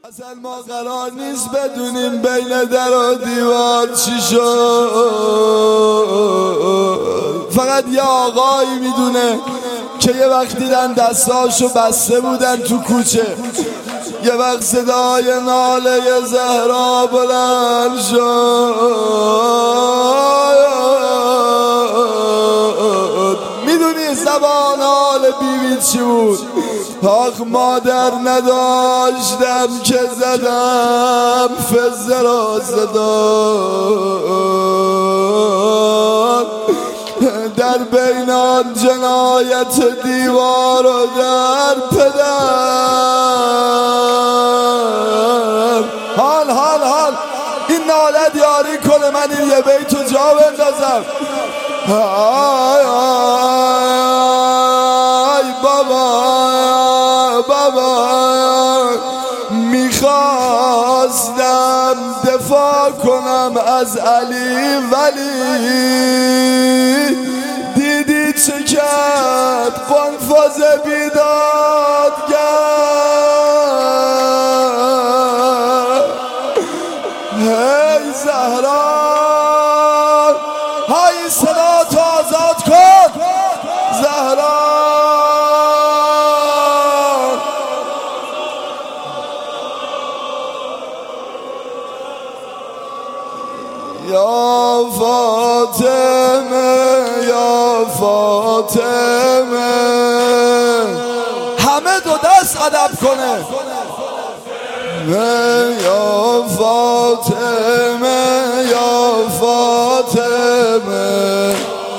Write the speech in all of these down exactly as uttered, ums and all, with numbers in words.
اصلا ما قرار نیست بدونیم بین در و دیوار چی شد. فقط یه آقایی میدونه که یه وقت دیدن دستاشو بسته بودن تو کوچه، یه وقت صدای ناله زهرا بلند شد. میدونی زبان حال بیوی چی بود؟ آخ مادر نداشتم که زدم فزه را زدم در بین آن جنایت دیوار و در پدر. حال حال حال این ناله دیاری کنه من این یه بیتو جا بندازم. آی آی بابا بابا میخواستم دفاع کنم از علی ولی دیدی چه کرد قنفذ بیدادگر. هی زهرا های صدا تو آزاد کن زهرا. یا فاطمه یا فاطمه همه دو دست ادب کنه. یا فاطمه یا فاطمه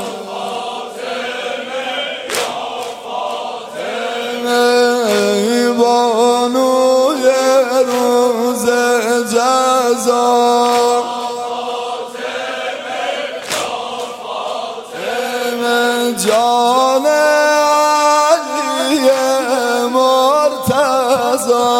ای بانوی روز جزا جان علی مرتضی.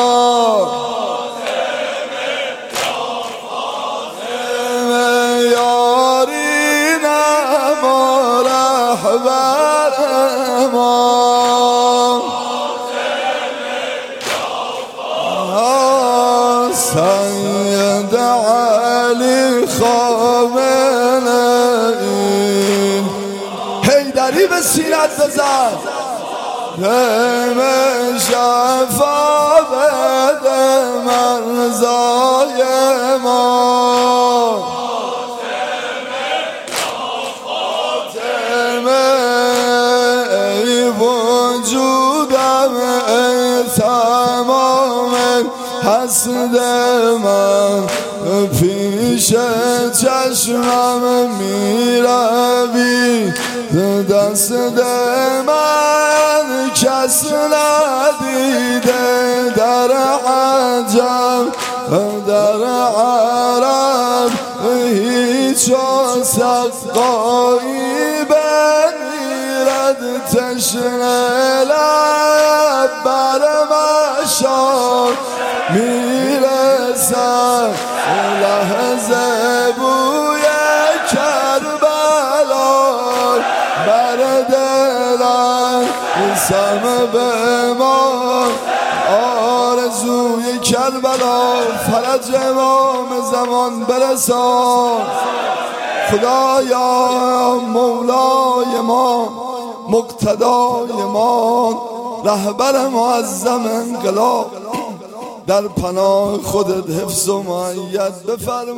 یارین ما رهبر ما سید علی خامنه‌ای. حیدری به سینت بزن همه شفا بده مرزای ما. فاطمه ای وجودم ای تمام هست من پیش چشمم میروی دست من کس ندیده در عجم در عرب هیچ سقایی بمیرد تشنه لب بر مشام میرسد لحظه بوی کربلا بر دلم سم به ما آرزوی کربلا فرج امام زمان برسان. خدایا مولای ما مقتدای ما رهبر معظم انقلاب در پناه خودت حفظ و مؤید بفرما.